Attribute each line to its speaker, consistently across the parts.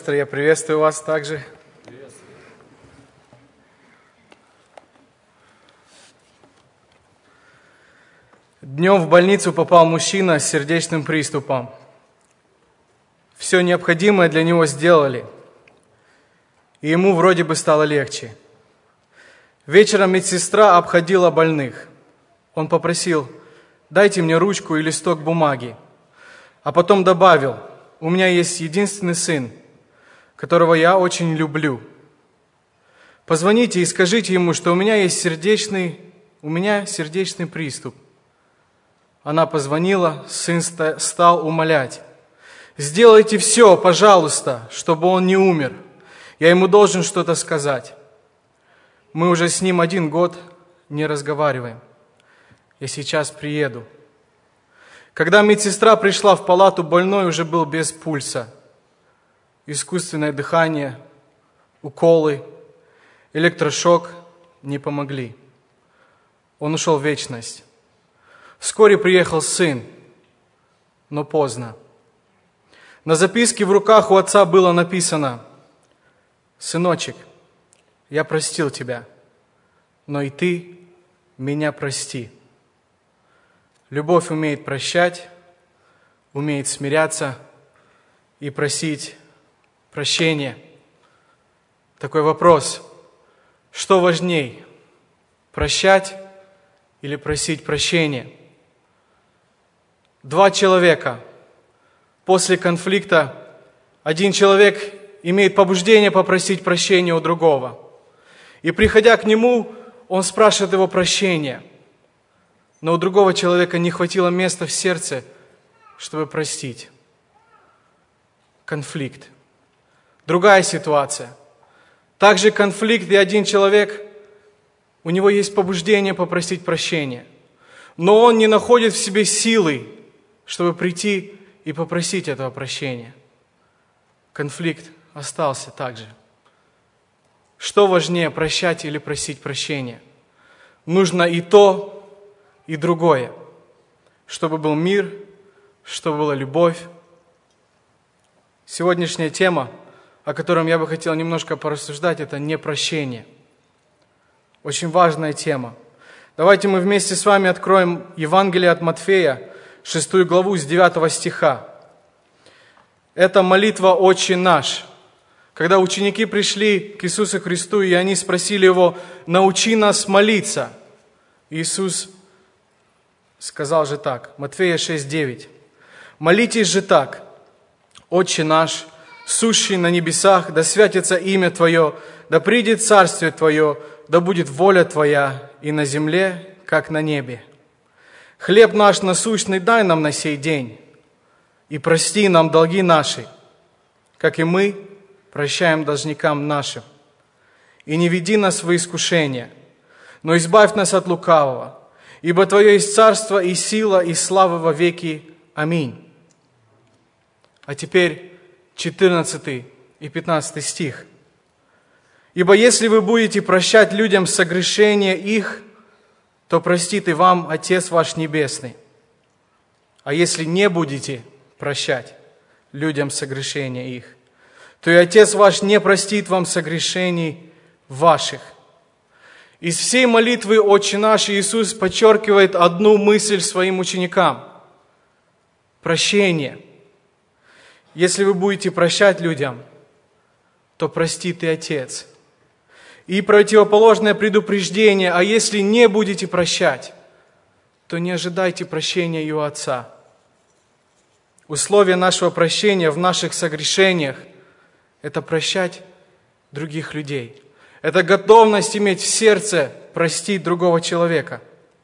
Speaker 1: Я приветствую вас также. Днем в больницу попал мужчина с сердечным приступом. Все необходимое для него сделали, и ему вроде бы стало легче. Вечером медсестра обходила больных. Он попросил: «Дайте мне ручку и листок бумаги». А потом добавил: «У меня есть единственный сын, которого я очень люблю. Позвоните и скажите ему, что у меня сердечный приступ». Она позвонила, сын стал умолять: «Сделайте все, пожалуйста, чтобы он не умер. Я ему должен что-то сказать. Мы уже с ним 1 год не разговариваем. Я сейчас приеду». Когда медсестра пришла в палату, больной уже был без пульса. Искусственное дыхание, уколы, электрошок не помогли. Он ушел в вечность. Вскоре приехал сын, но поздно. На записке в руках у отца было написано: «Сыночек, я простил тебя, но и ты меня прости». Любовь умеет прощать, умеет смиряться и просить прощения. Такой вопрос: что важней, прощать или просить прощения? 2 человека. После конфликта один человек имеет побуждение попросить прощения у другого. И приходя к нему, он спрашивает его прощения. Но у другого человека не хватило места в сердце, чтобы простить. Конфликт. Другая ситуация. Также конфликт, и один человек, у него есть побуждение попросить прощения, но он не находит в себе силы, чтобы прийти и попросить этого прощения. Конфликт остался также. Что важнее, прощать или просить прощения? Нужно и то, и другое. Чтобы был мир, чтобы была любовь. Сегодняшняя тема, о котором я бы хотел немножко порассуждать, это непрощение. Очень важная тема. Давайте мы вместе с вами откроем Евангелие от Матфея, 6 главу с 9 стиха. Это молитва «Отче наш». Когда ученики пришли к Иисусу Христу, и они спросили Его: «Научи нас молиться». Иисус сказал же так, Матфея 6:9. «Молитесь же так: Отче наш, сущий на небесах, да святится имя Твое, да придет царствие Твое, да будет воля Твоя и на земле, как на небе. Хлеб наш насущный дай нам на сей день, и прости нам долги наши, как и мы прощаем должникам нашим. И не веди нас в искушение, но избавь нас от лукавого, ибо Твое есть царство и сила и слава во веки. Аминь». А теперь 14 и 15 стих. «Ибо если вы будете прощать людям согрешения их, то простит и вам Отец ваш Небесный. А если не будете прощать людям согрешения их, то и Отец ваш не простит вам согрешений ваших». Из всей молитвы «Отче наш» Иисус подчеркивает одну мысль своим ученикам – прощение. Если вы будете прощать людям, то простит и Отец. И противоположное предупреждение: а если не будете прощать, то не ожидайте прощения и у Отца. Условие нашего прощения в наших согрешениях – это прощать других людей. Это готовность иметь в сердце простить другого человека.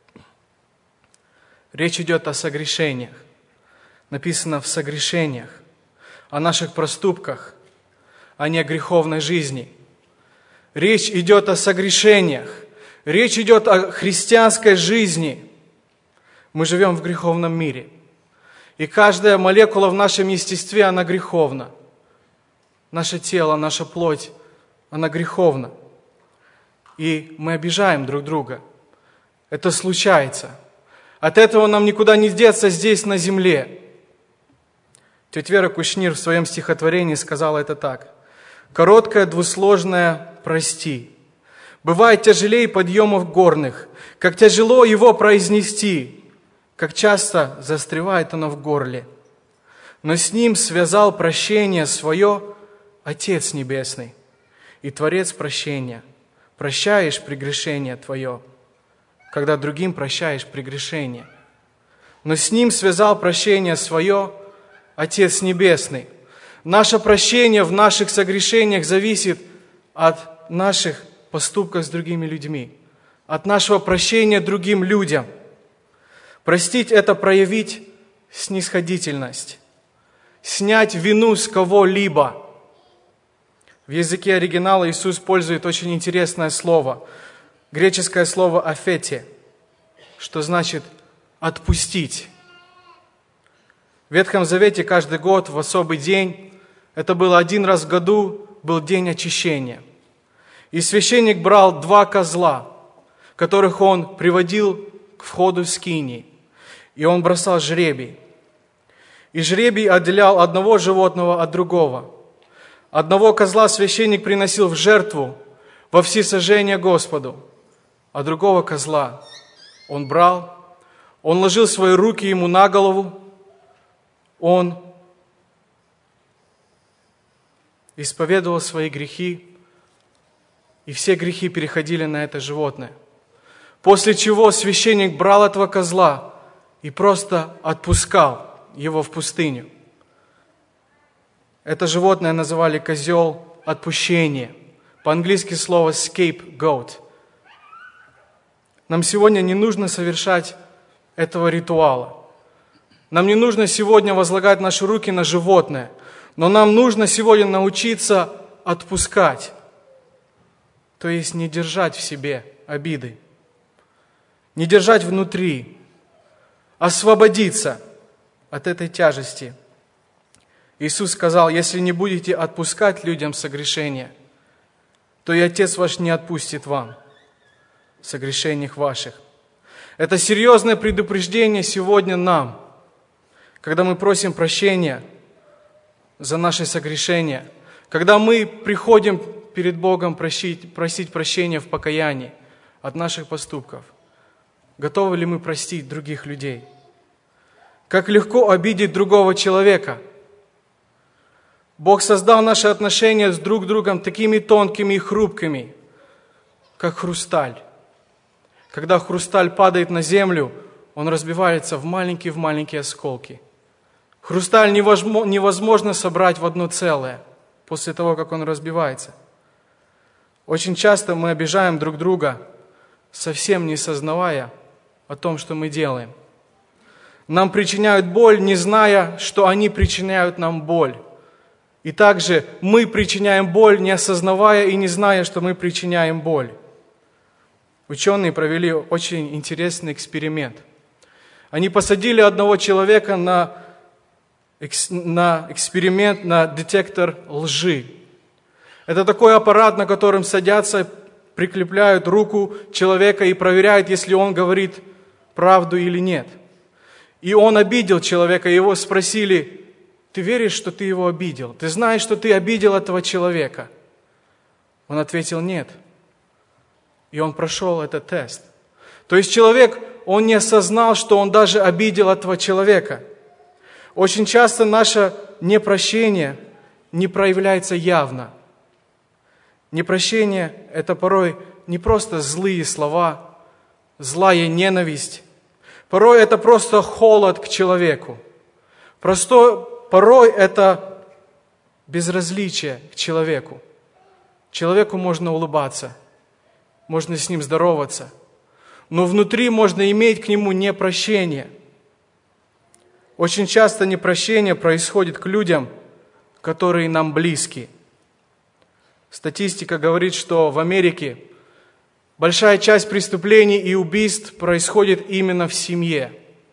Speaker 1: Речь идет о согрешениях. Написано в согрешениях, о наших проступках, а не о греховной жизни. Речь идет о согрешениях. Речь идет о христианской жизни. Мы живем в греховном мире. И каждая молекула в нашем естестве, она греховна. Наше тело, наша плоть, она греховна. И мы обижаем друг друга. Это случается. От этого нам никуда не деться здесь, на земле. Тетя Вера Кушнир в своем стихотворении сказала это так. «Короткое двусложное «прости». Бывает тяжелее подъемов горных, как тяжело его произнести, как часто застревает оно в горле. Но с ним связал прощение свое Отец Небесный и Творец прощения. Прощаешь прегрешение твое, когда другим прощаешь прегрешение. Но с ним связал прощение свое Отец Небесный. Наше прощение в наших согрешениях зависит от наших поступков с другими людьми, от нашего прощения другим людям. Простить – это проявить снисходительность, снять вину с кого-либо. В языке оригинала Иисус использует очень интересное слово, греческое слово «афете», что значит «отпустить». В Ветхом Завете каждый год в особый день, это было один раз в году, был день очищения. И священник брал 2 козла, которых он приводил к входу в скинии, и он бросал жребий. И жребий отделял одного животного от другого. Одного козла священник приносил в жертву во всесожжение Господу, а другого козла он брал, он ложил свои руки ему на голову, он исповедовал свои грехи, и все грехи переходили на это животное. После чего священник брал этого козла и просто отпускал его в пустыню. Это животное называли козел отпущения. По-английски слово scapegoat. Нам сегодня не нужно совершать этого ритуала. Нам не нужно сегодня возлагать наши руки на животное, но нам нужно сегодня научиться отпускать, то есть не держать в себе обиды, не держать внутри, освободиться от этой тяжести. Иисус сказал, если не будете отпускать людям согрешения, то и Отец ваш не отпустит вам согрешениях ваших. Это серьезное предупреждение сегодня нам, когда мы просим прощения за наши согрешения, когда мы приходим перед Богом просить прощения в покаянии от наших поступков. Готовы ли мы простить других людей? Как легко обидеть другого человека. Бог создал наши отношения с друг другом такими тонкими и хрупкими, как хрусталь. Когда хрусталь падает на землю, он разбивается в маленькие осколки. Хрусталь невозможно собрать в одно целое после того, как он разбивается. Очень часто мы обижаем друг друга, совсем не сознавая о том, что мы делаем. Нам причиняют боль, не зная, что они причиняют нам боль. И также мы причиняем боль, не осознавая и не зная, что мы причиняем боль. Ученые провели очень интересный эксперимент. Они посадили одного человека на эксперимент на детектор лжи. Это такой аппарат, на котором садятся, прикрепляют руку человека и проверяют, если он говорит правду или нет. И он обидел человека, его спросили: ты веришь, что ты его обидел? Ты знаешь, что ты обидел этого человека? Он ответил: нет. И он прошел этот тест. То есть человек, он не осознал, что он даже обидел этого человека. Очень часто наше непрощение не проявляется явно. Непрощение – это порой не просто злые слова, злая ненависть. Порой это просто холод к человеку. Порой это безразличие к человеку. Человеку можно улыбаться, можно с ним здороваться, но внутри можно иметь к нему непрощение. Очень часто непрощение происходит к людям, которые нам близки. Статистика говорит, что в Америке большая часть преступлений и убийств происходит именно в семье.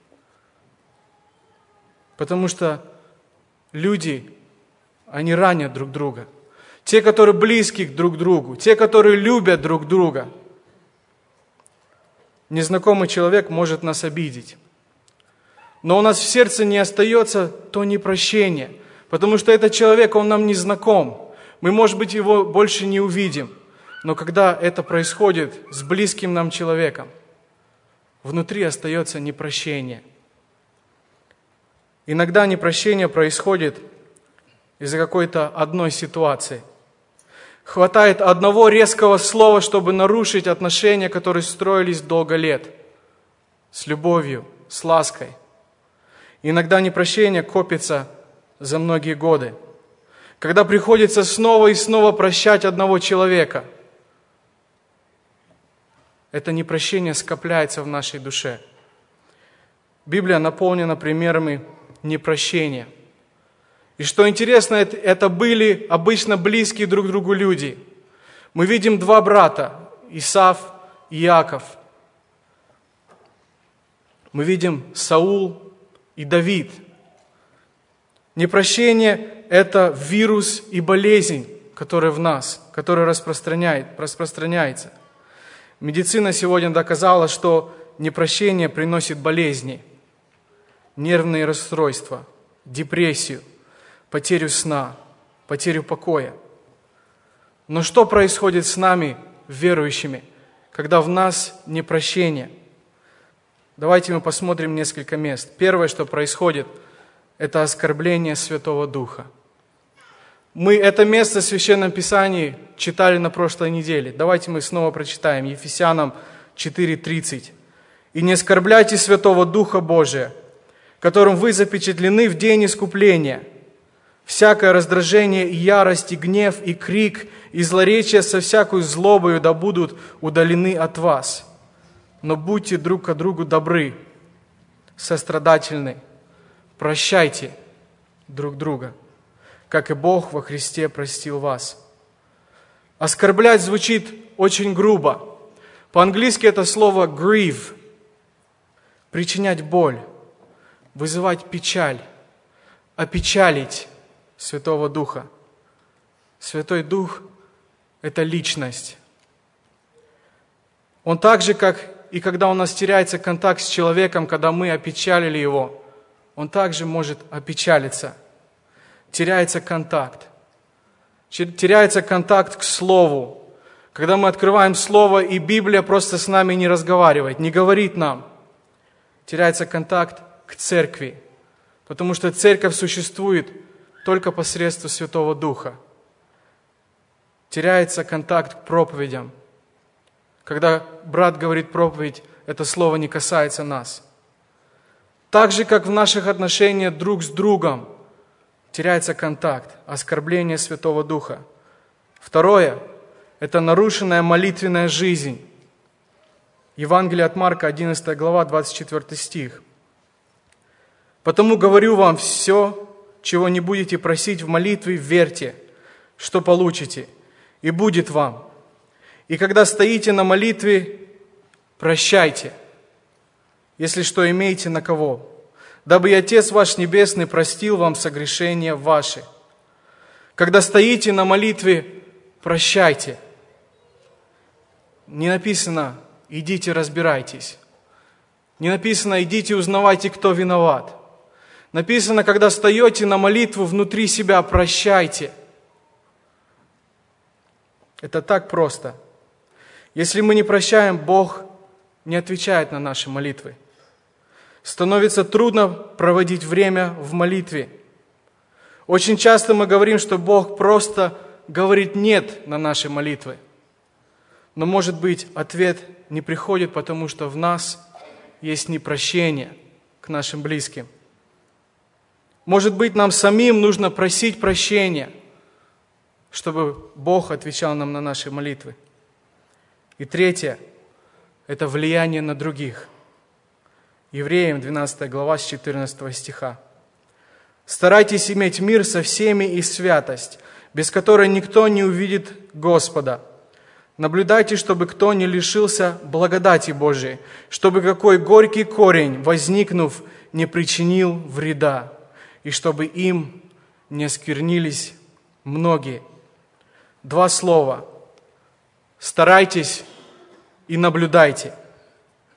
Speaker 1: Потому что люди, они ранят друг друга. Те, которые близки друг к другу, те, которые любят друг друга. Незнакомый человек может нас обидеть. но у нас в сердце не остается то непрощение, потому что этот человек, он нам не знаком. Мы, может быть, его больше не увидим. Но когда это происходит с близким нам человеком, внутри остается непрощение. Иногда непрощение происходит из-за какой-то одной ситуации. Хватает одного резкого слова, чтобы нарушить отношения, которые строились долго лет, с любовью, с лаской. Иногда непрощение копится за многие годы, когда приходится снова и снова прощать одного человека. Это непрощение скопляется в нашей душе. Библия наполнена примерами непрощения. И что интересно, это были обычно близкие друг другу люди. Мы видим два брата, Исав и Иаков. Мы видим Саул и Давид. Непрощение – это вирус и болезнь, который в нас, который распространяется. Медицина сегодня доказала, что непрощение приносит болезни, нервные расстройства, депрессию, потерю сна, потерю покоя. Но что происходит с нами, верующими, когда в нас непрощение? Давайте мы посмотрим несколько мест. Первое, что происходит, это оскорбление Святого Духа. Мы это место в Священном Писании читали на прошлой неделе. Давайте мы снова прочитаем. Ефесянам 4:30. «И не оскорбляйте Святого Духа Божия, которым вы запечатлены в день искупления. Всякое раздражение и ярость, и гнев, и крик, и злоречие со всякой злобою да будут удалены от вас. Но будьте друг к другу добры, сострадательны, прощайте друг друга, как и Бог во Христе простил вас». Оскорблять звучит очень грубо. По-английски это слово grieve. Причинять боль, вызывать печаль, опечалить Святого Духа. Святой Дух – это личность. Он так же, как и когда у нас теряется контакт с человеком, когда мы опечалили его, он также может опечалиться. Теряется контакт. Теряется контакт к Слову. Когда мы открываем Слово, и Библия просто с нами не разговаривает, не говорит нам. Теряется контакт к Церкви, потому что Церковь существует только посредством Святого Духа. Теряется контакт к проповедям. Когда брат говорит проповедь, это слово не касается нас. Так же, как в наших отношениях друг с другом, теряется контакт, оскорбление Святого Духа. Второе – это нарушенная молитвенная жизнь. Евангелие от Марка, 11 глава, 24 стих. «Потому говорю вам, все, чего не будете просить в молитве, верьте, что получите, и будет вам. И когда стоите на молитве, прощайте, если что имеете на кого, дабы и Отец ваш Небесный простил вам согрешения ваши». Когда стоите на молитве, прощайте. Не написано «идите разбирайтесь». Не написано «идите узнавайте, кто виноват». Написано, когда встаете на молитву, внутри себя прощайте. Это так просто. Если мы не прощаем, Бог не отвечает на наши молитвы. Становится трудно проводить время в молитве. Очень часто мы говорим, что Бог просто говорит «нет» на наши молитвы. Но, может быть, ответ не приходит, потому что в нас есть непрощение к нашим близким. Может быть, нам самим нужно просить прощения, чтобы Бог отвечал нам на наши молитвы. И третье – это влияние на других. Евреям 12 глава с 14 стиха. «Старайтесь иметь мир со всеми и святость, без которой никто не увидит Господа. Наблюдайте, чтобы кто не лишился благодати Божией, чтобы какой горький корень, возникнув, не причинил вреда, и чтобы им не осквернились многие». Два слова. Старайтесь и наблюдайте.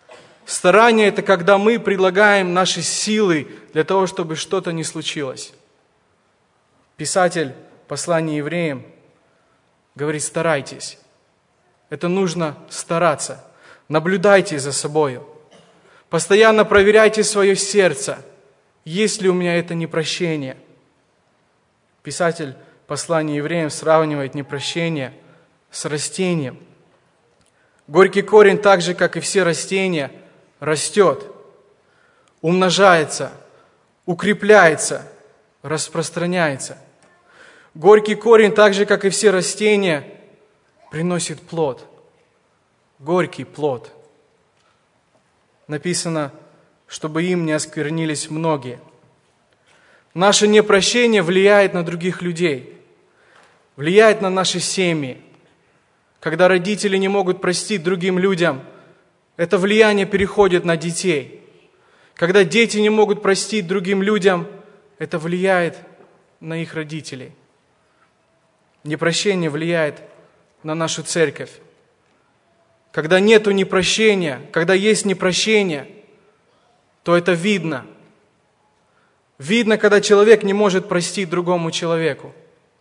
Speaker 1: Старание – это когда мы предлагаем наши силы для того, чтобы что-то не случилось. Писатель послания евреям говорит: старайтесь. Это нужно стараться. Наблюдайте за собою. Постоянно проверяйте свое сердце. Есть ли у меня это непрощение? Писатель послания евреям сравнивает непрощение с растением. Горький корень, так же, как и все растения, растет, умножается, укрепляется, распространяется. Горький корень, так же, как и все растения, приносит плод. Горький плод. Написано, чтобы им не осквернились многие. Наше непрощение влияет на других людей, влияет на наши семьи. Когда родители не могут простить другим людям, это влияние переходит на детей. Когда дети не могут простить другим людям, это влияет на их родителей. Непрощение влияет на нашу церковь. Когда нету непрощения, когда есть непрощение, то это видно. Видно, когда человек не может простить другому человеку.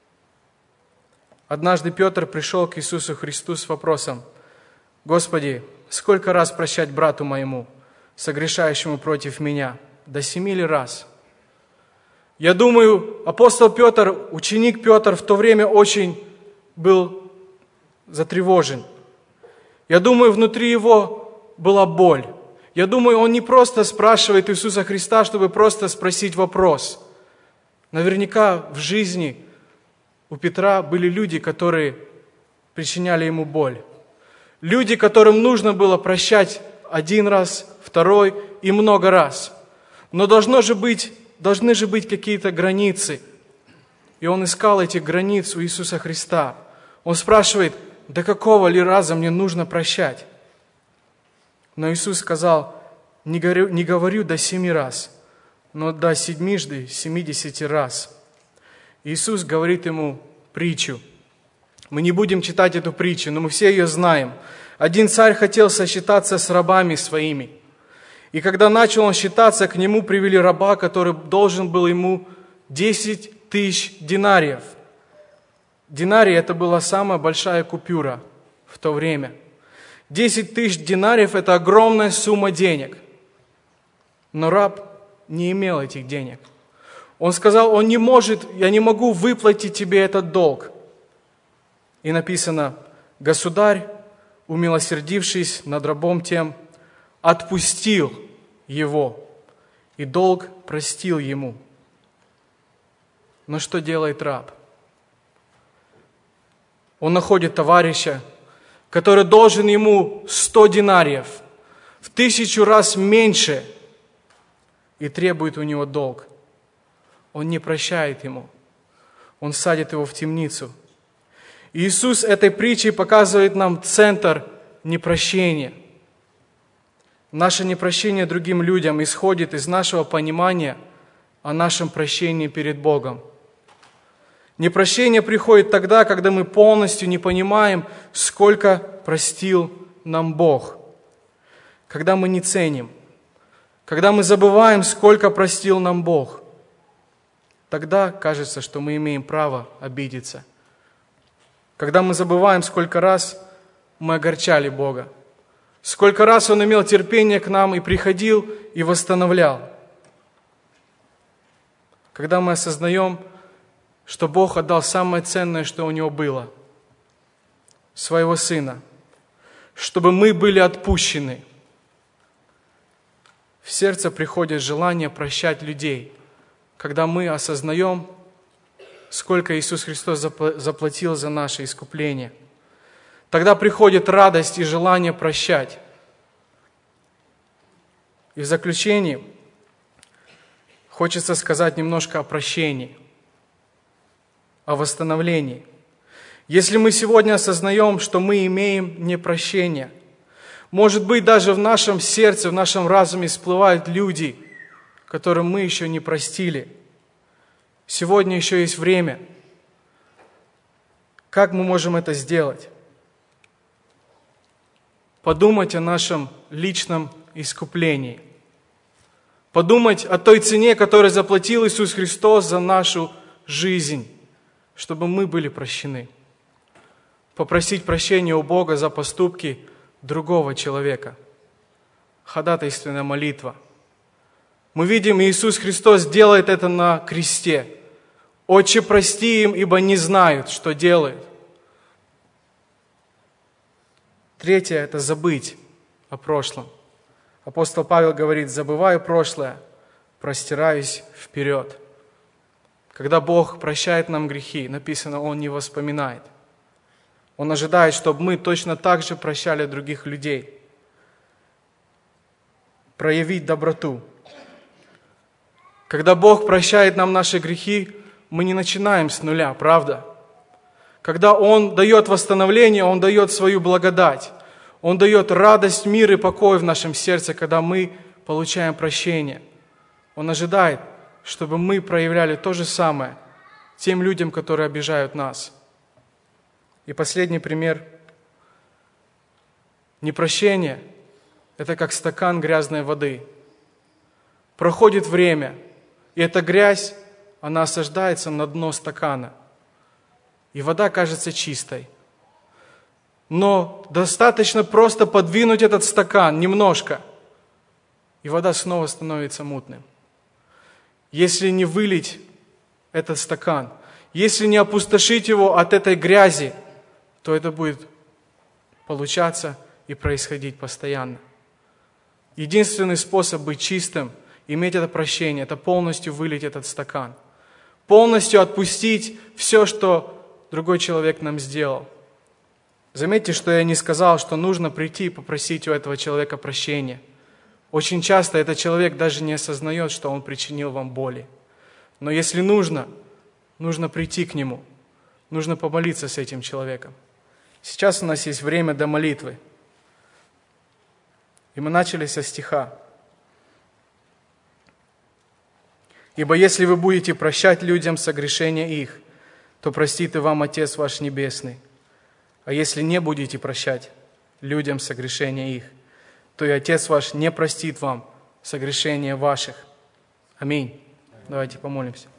Speaker 1: Однажды Петр пришел к Иисусу Христу с вопросом: «Господи, сколько раз прощать брату моему, согрешающему против меня? До 7 ли раз?» Я думаю, апостол Петр, ученик Петр в то время очень был затревожен. Я думаю, внутри его была боль. Я думаю, он не просто спрашивает Иисуса Христа, чтобы просто спросить вопрос. Наверняка в жизни у Петра были люди, которые причиняли ему боль. Люди, которым нужно было прощать 1 раз, 2 и много раз. Но должны же быть какие-то границы. И он искал эти границы у Иисуса Христа. Он спрашивает: до какого ли раза мне нужно прощать? Но Иисус сказал: не говорю до 7 раз, но до 70 раз. Иисус говорит ему притчу. Мы не будем читать эту притчу, но мы все ее знаем. Один царь хотел сосчитаться с рабами своими. И когда начал он считаться, к нему привели раба, который должен был ему 10 тысяч динариев. Динарий – это была самая большая купюра в то время. 10 тысяч динариев – это огромная сумма денег. Но раб не имел этих денег. Он сказал: я не могу выплатить тебе этот долг. И написано: государь, умилосердившись над рабом тем, отпустил его, и долг простил ему. Но что делает раб? Он находит товарища, который должен ему 100 динариев, в 1000 раз меньше, и требует у него долг. Он не прощает ему. Он садит его в темницу. Иисус этой притчей показывает нам центр непрощения. Наше непрощение другим людям исходит из нашего понимания о нашем прощении перед Богом. Непрощение приходит тогда, когда мы полностью не понимаем, сколько простил нам Бог. Когда мы не ценим, когда мы забываем, сколько простил нам Бог, тогда кажется, что мы имеем право обидеться. Когда мы забываем, сколько раз мы огорчали Бога, сколько раз Он имел терпение к нам и приходил и восстановлял. Когда мы осознаем, что Бог отдал самое ценное, что у Него было, Своего Сына, чтобы мы были отпущены. В сердце приходит желание прощать людей, когда мы осознаем, сколько Иисус Христос заплатил за наше искупление. Тогда приходит радость и желание прощать. И в заключение хочется сказать немножко о прощении, о восстановлении. Если мы сегодня осознаем, что мы имеем непрощение, может быть, даже в нашем сердце, в нашем разуме всплывают люди, которым мы еще не простили. Сегодня еще есть время. Как мы можем это сделать? Подумать о нашем личном искуплении. Подумать о той цене, которую заплатил Иисус Христос за нашу жизнь, чтобы мы были прощены. Попросить прощения у Бога за поступки другого человека. Ходатайственная молитва. Мы видим, Иисус Христос делает это на кресте. «Отче, прости им, ибо не знают, что делают». Третье – это забыть о прошлом. Апостол Павел говорит: «Забываю прошлое, простираюсь вперед». Когда Бог прощает нам грехи, написано, Он не воспоминает. Он ожидает, чтобы мы точно так же прощали других людей. Проявить доброту. Когда Бог прощает нам наши грехи, мы не начинаем с нуля, правда? Когда Он дает восстановление, Он дает свою благодать. Он дает радость, мир и покой в нашем сердце, когда мы получаем прощение. Он ожидает, чтобы мы проявляли то же самое тем людям, которые обижают нас. И последний пример. Непрощение – это как стакан грязной воды. Проходит время, и эта грязь, она осаждается на дно стакана. И вода кажется чистой. Но достаточно просто подвинуть этот стакан немножко, и вода снова становится мутной. Если не вылить этот стакан, если не опустошить его от этой грязи, то это будет получаться и происходить постоянно. Единственный способ быть чистым, иметь это прощение, это полностью вылить этот стакан. Полностью отпустить все, что другой человек нам сделал. Заметьте, что я не сказал, что нужно прийти и попросить у этого человека прощения. Очень часто этот человек даже не осознает, что он причинил вам боли. Но если нужно прийти к нему, нужно помолиться с этим человеком. Сейчас у нас есть время до молитвы. И мы начали со стиха. «Ибо если вы будете прощать людям согрешения их, то простит и вам Отец ваш Небесный. А если не будете прощать людям согрешения их, то и Отец ваш не простит вам согрешения ваших». Аминь. Давайте помолимся.